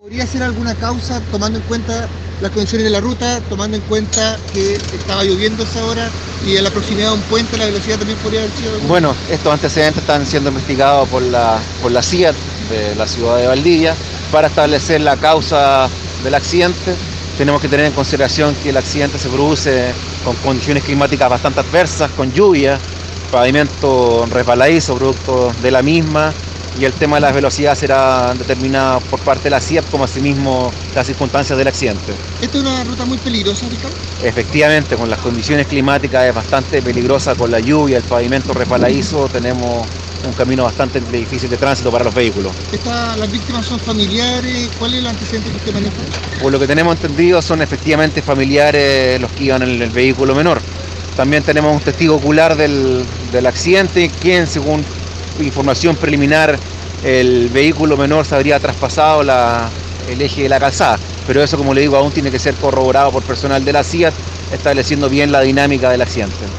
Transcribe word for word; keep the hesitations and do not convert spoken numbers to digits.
¿Podría ser alguna causa tomando en cuenta las condiciones de la ruta, tomando en cuenta que estaba lloviendo esa hora y en la proximidad de un puente la velocidad también podría haber sido? Bueno, estos antecedentes están siendo investigados por la, por la C I A T de la ciudad de Valdivia para establecer la causa del accidente. Tenemos que tener en consideración que el accidente se produce con condiciones climáticas bastante adversas, con lluvia, pavimento resbaladizo producto de la misma, y el tema de las velocidades será determinado por parte de la C I A T como asimismo las circunstancias del accidente. ¿Esta es una ruta muy peligrosa, Ricardo? Efectivamente, con las condiciones climáticas es bastante peligrosa, con la lluvia, el pavimento resbaladizo, tenemos un camino bastante difícil de tránsito para los vehículos. Esta, ¿Las víctimas son familiares? ¿Cuál es el antecedente que usted maneja? Por lo que tenemos entendido son efectivamente familiares los que iban en el vehículo menor. También tenemos un testigo ocular del, del accidente, quien según información preliminar el vehículo menor se habría traspasado la, el eje de la calzada, pero eso, como le digo, aún tiene que ser corroborado por personal de la C I A T, estableciendo bien la dinámica del accidente.